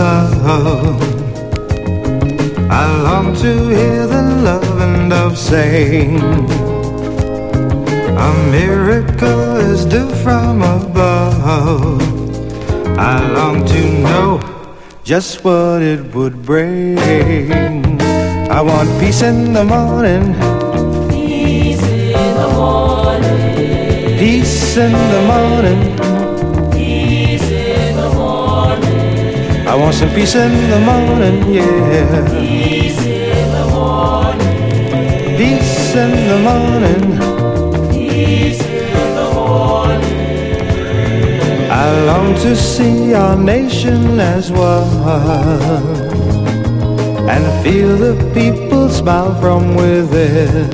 above. I long to hear the loving dove sing. A miracle is due from above. I long to know just what it would bring. I want peace in the morning. Peace in the morning. Peace in the morning. Peace in the morning. I want some peace in the morning, yeah. Peace in the morning. Peace in the morning. Peace in the morning. I long to see our nation as one and feel the people smile from within.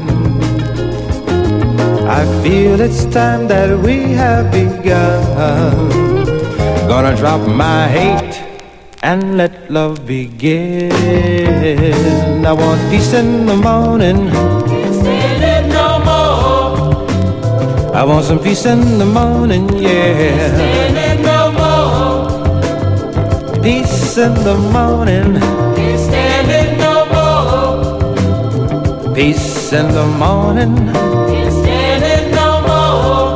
I feel it's time that we have begun. Gonna drop my hate and let love begin. I want peace in the morning. Can't stand it no more. I want some peace in the morning, yeah. Stand it no more. Peace in the morning. Can't stand it no more. Peace in the morning. Can't stand it no more.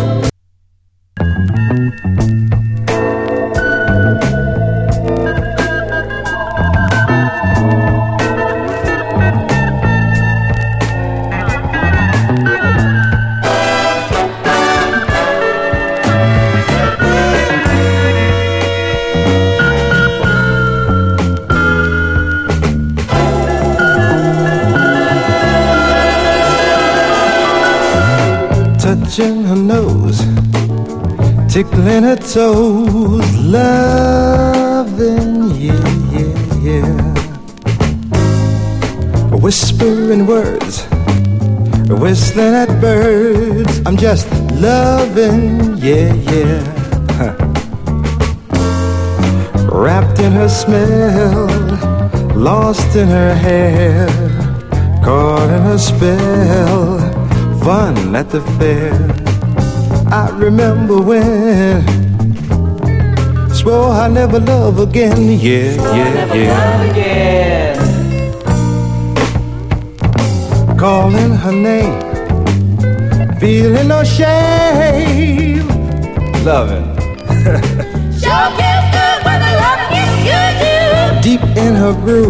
Touching her nose, tickling her toes, loving, yeah, yeah, yeah. Whispering words, whistling at birds, I'm just loving, yeah, yeah. Huh. Wrapped in her smell, lost in her hair, caught in her spell, fun at the fair. I remember when swore I'd never love again, yeah, yeah, yeah. Calling her name, feeling no shame, loving. Sure feels good when the loving is good, you. Deep in her groove.